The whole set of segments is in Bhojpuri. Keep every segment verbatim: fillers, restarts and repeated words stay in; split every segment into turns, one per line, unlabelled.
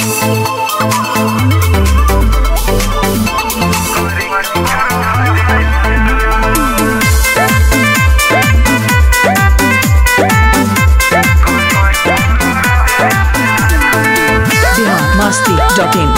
masti dot in.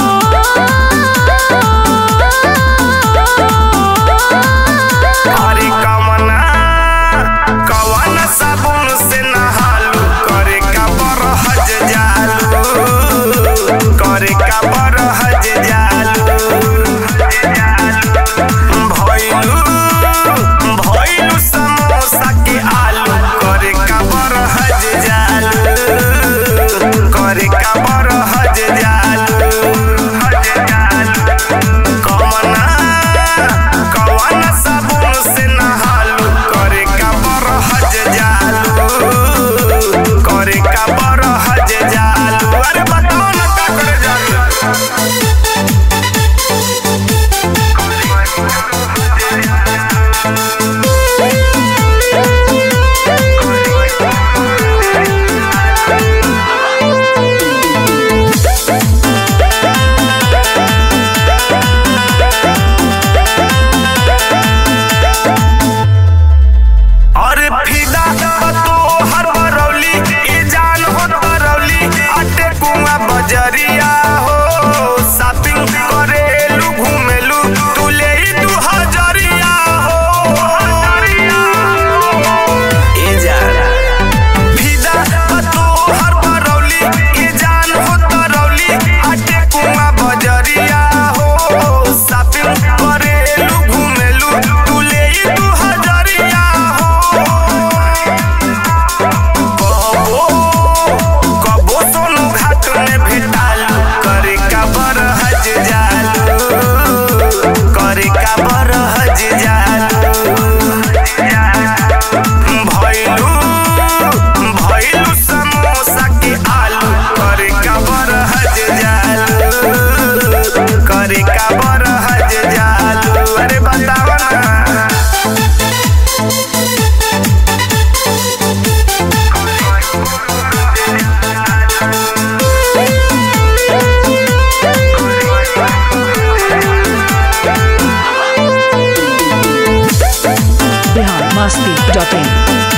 अरे कवना कवना साबुन से नहालू करे का बरहज जालू करे का बरहज जालू भइलू भइलू समोसा के आलू करे का बरहज जालू करे का बरहज जालू कवना कवना साबुन से नहालू करे का बरहज जालू करे का बरहज जालू। अरे बताओ ना का करे जालू। अरे फिदा तो हर बरौली ई जान हो तरौली अटे कुआ बजरिया हो शॉपिंग करेलू घूमेलू तू ले दू हजरिया हो ई जान फिदा तो हर बरौली ई जान हो तरौली अटे कुआ बजरिया हो शॉपिंग करेलू घूमेलू तू ले दू हजरिया हो कबो कबो सोनू घाट में भेटालू करे का बरहज जालू करे का बरहज जालू भइलू भइलू समोसा के आलू करे का बरहज जालू करे का बरहज जालू। अरे बताओ ना।
Bihar masti dot in.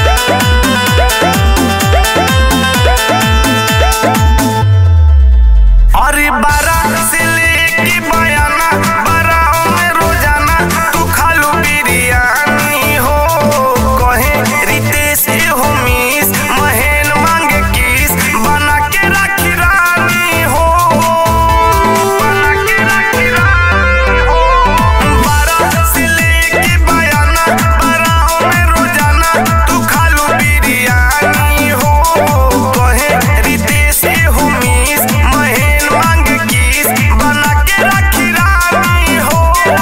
अरे बारह से लेके बयाना बारह में रोजाना तू खालू बिरयानी हो कहे रितेश हो मिस महेन मांगे किस बना के राखी रानी हो बना के राखी रानी हो बारह से लेके बयाना बारह में रोजाना तू खालू बिरयानी हो कहे रितेश हो मिस महेन मांगे किस बना के राखी रानी हो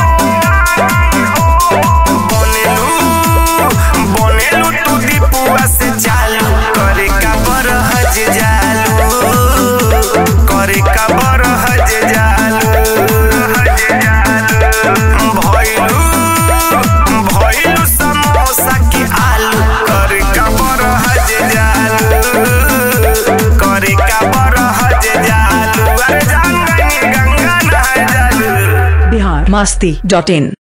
बनेलू बनेलू तू दीपुआ से चालू करे का बरहज जालू करे का बरहज जालू भइलू भइलू समोसा के आलू करे का बरहज जालू करे का बरहज जालू। अरे जान गंगा नहाए जालू।
Bihar masti dot in.